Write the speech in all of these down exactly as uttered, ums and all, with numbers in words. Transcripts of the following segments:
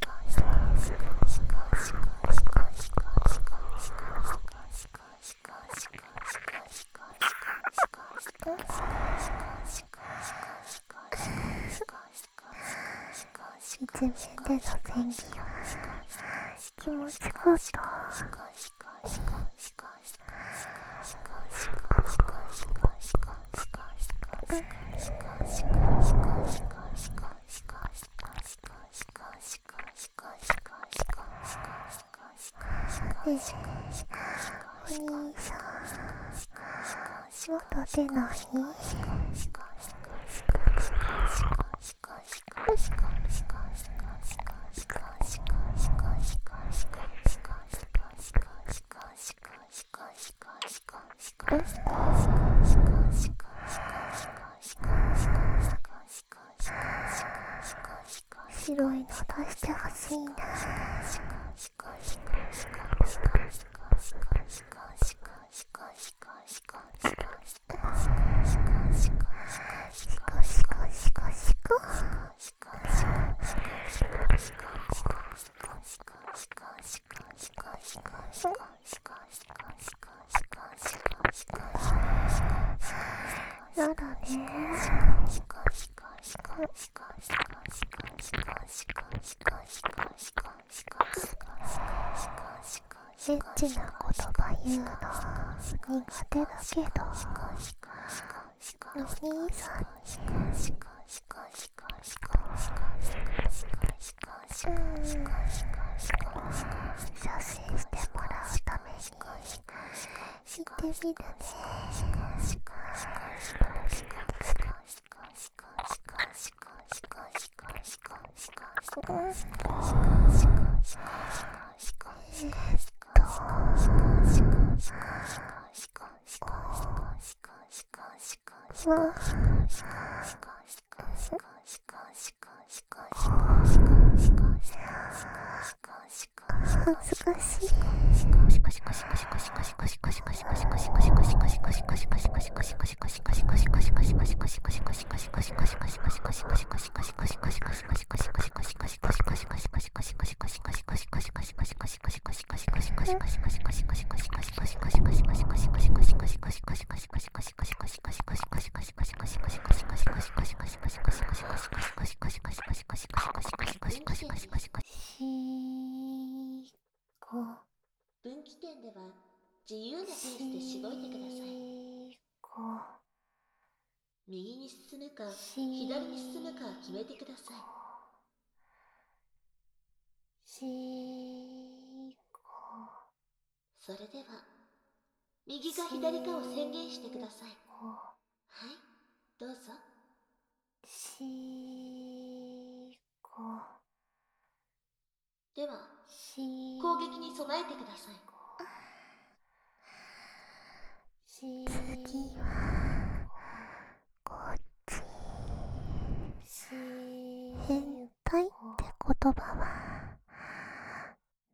一面での前戯は気持ちかった。ねえ、お兄さん、まだ出ない？白いの出してほしいな。やだね。エッチな言葉言うの苦手だけど、お兄さんにうん写真してもらうために行ってみるね。まあ、恥ずかしい。 分岐点では自由なペースでしごいてください。右に進むか左に進むか決めてください。それでは右か左かを宣言してください。はい、どうぞ。では攻撃に備えてください。 次はこっち。変態って言葉は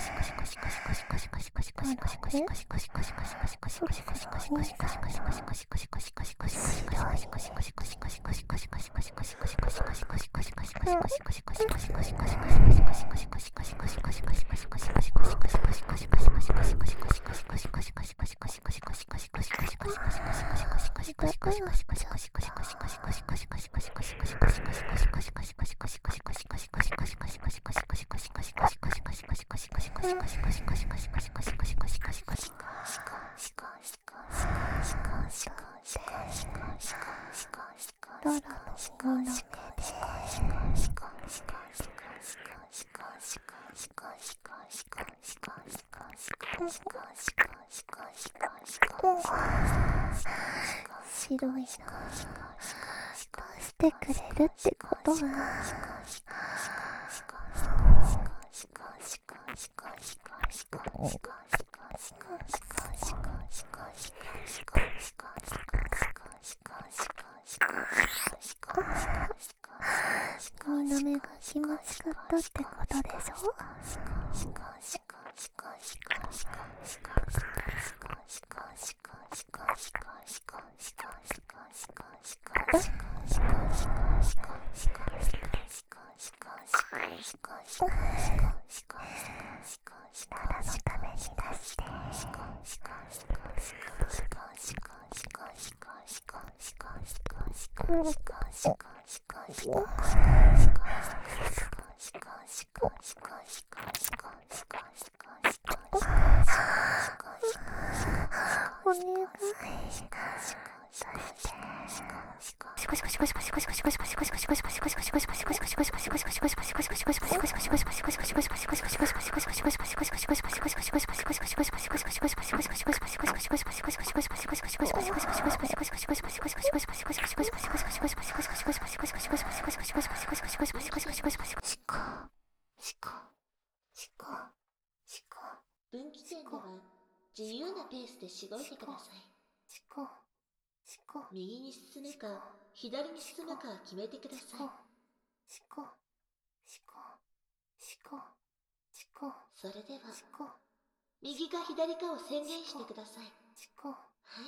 白いのしてくれるってことは君の目が気持ちかったってことでしょ。 分岐点では自由なペースでしごいてください。右に進むか左に進むか決めてください。それでは右か左かを宣言してください。はい、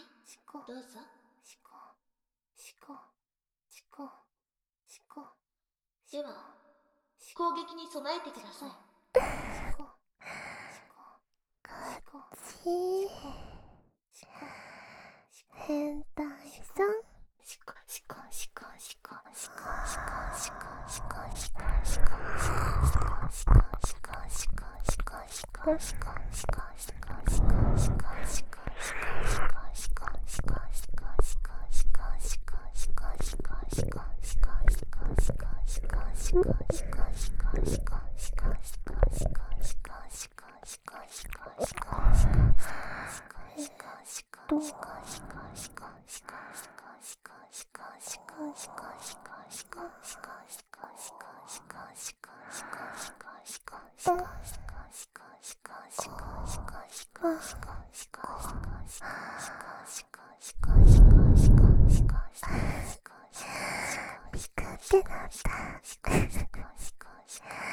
どうぞ。では攻撃に備えてください。 変態さん。ビクってなった。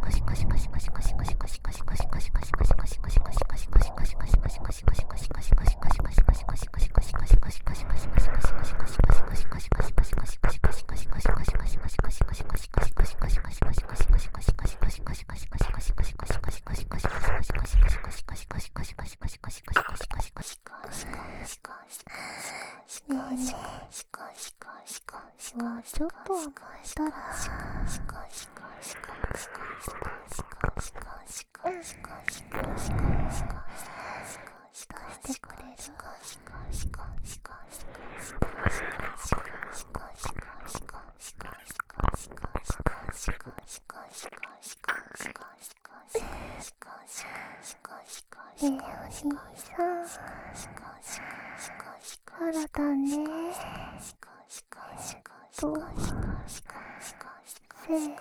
ちょっと甘えたら出してくれる？ねえお兄さん、体ねとせー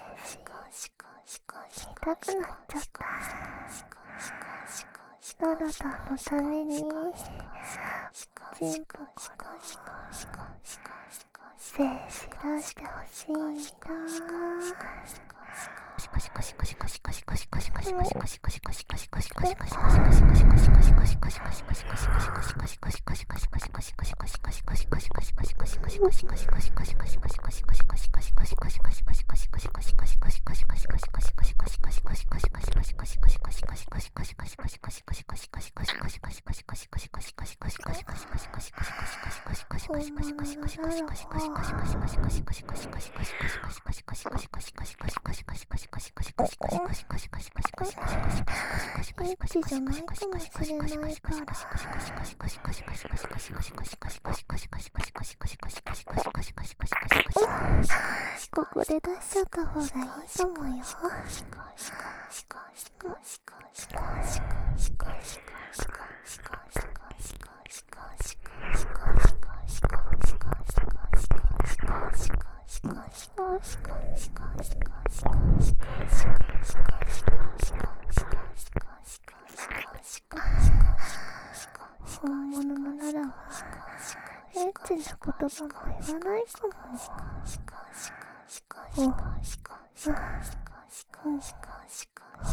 痛くなっちゃった。タラタンのために全部から精子出してほしいんだ。エッチじゃないかもしれないから、ここで出しちゃった方がいいと思うよ。本物のならばエッチな言葉も言わないかも。お、うん、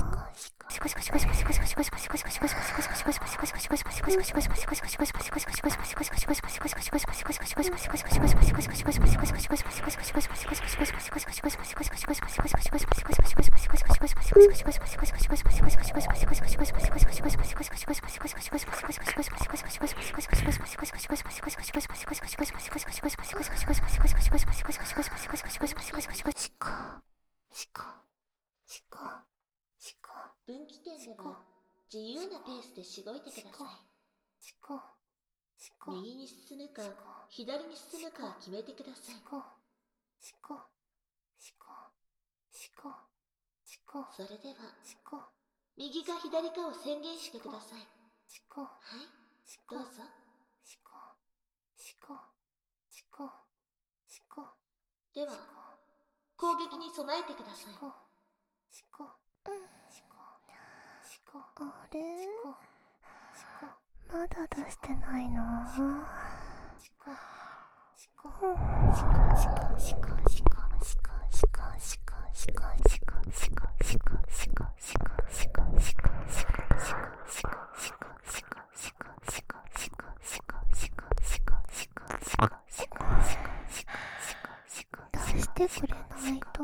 分岐点では自由なペースでしごいてください。右に進むか左に進むかは決めてください。それでは右か左かを宣言してください。はい、どうぞ。では攻撃に備えてください。 あれ、まだ出してないの？出してくれないと。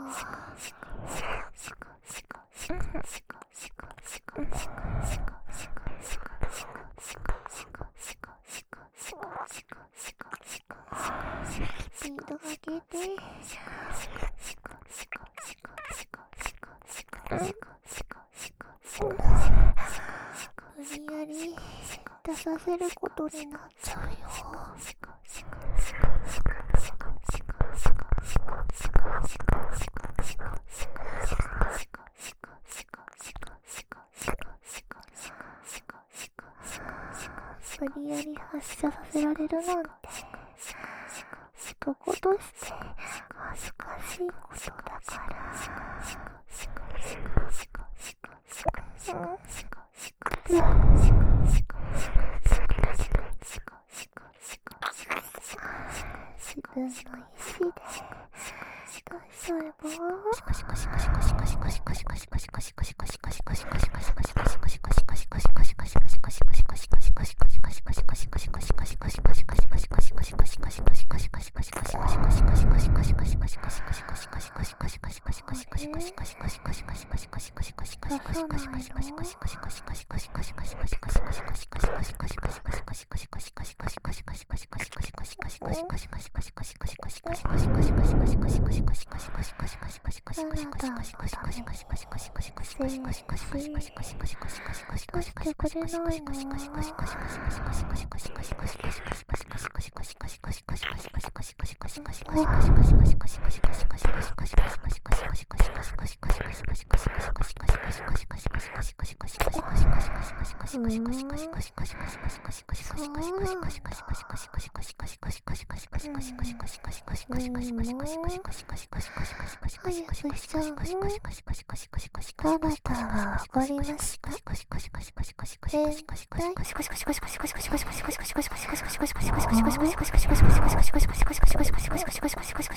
スピード上げて。無理やり出させることになっちゃうよ。無理やり発射させられるなんて男として恥ずかしいことだから。自分の意志で出しちゃえば。出してくれないの？早くしちゃうの？ただただわかりました。変態。